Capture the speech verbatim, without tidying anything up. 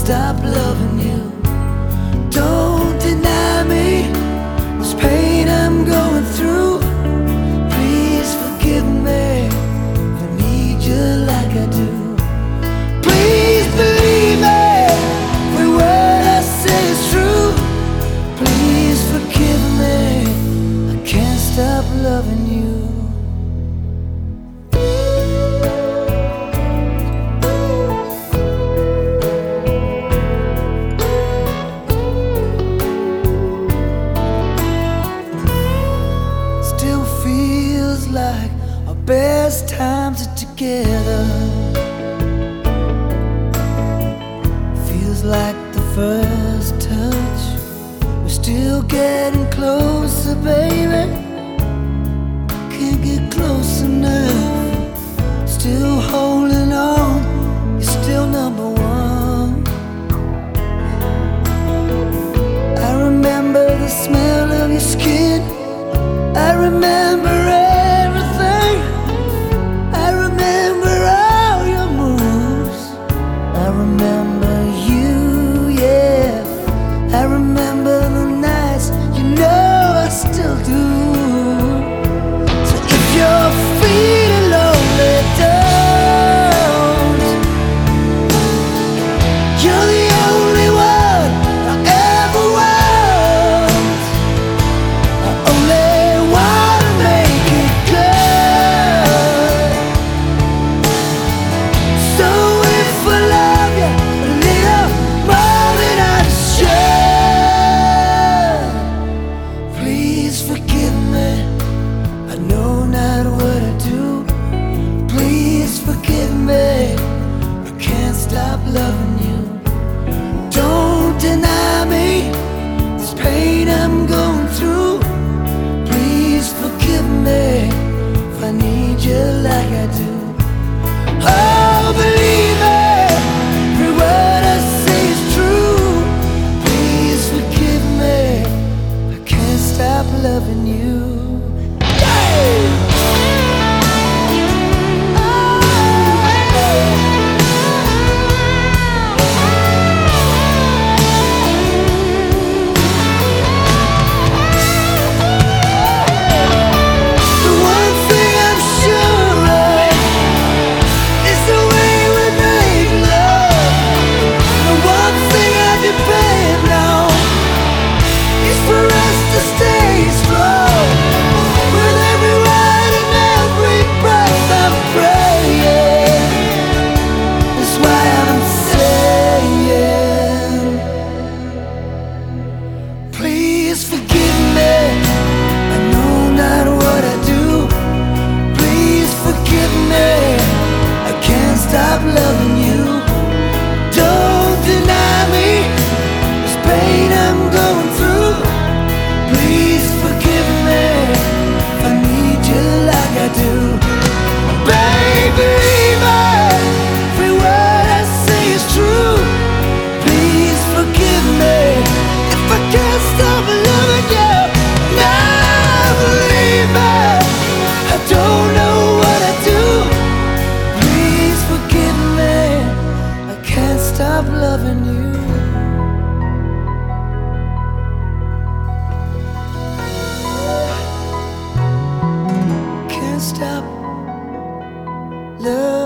stop loving you. Don't deny me this pain I'm going through. Please forgive me if I need you like I do. Please believe me, every word I say is true. Please forgive me, I can't stop loving you. Like our best times are together. Feels like the first touch. We're still getting closer, baby. Can't get close enough. Still holding on. You're still number one. I remember the smell of your skin. I remember it. Stop loving you. Don't deny me this pain I'm going through. Please forgive me if I need you like I do. Oh, believe me, every word I say is true. Please forgive me, I can't stop loving you. Yeah! Please forgive me, I know not what I do. Please forgive me, I can't stop loving you. Don't deny me this pain I'm going through. Please forgive me if I need you like I do. Baby, every word I say is true. Please forgive me if I can't stop loving you. Now believe me, I don't know what I do. Please forgive me, I can't stop loving you. Can't stop loving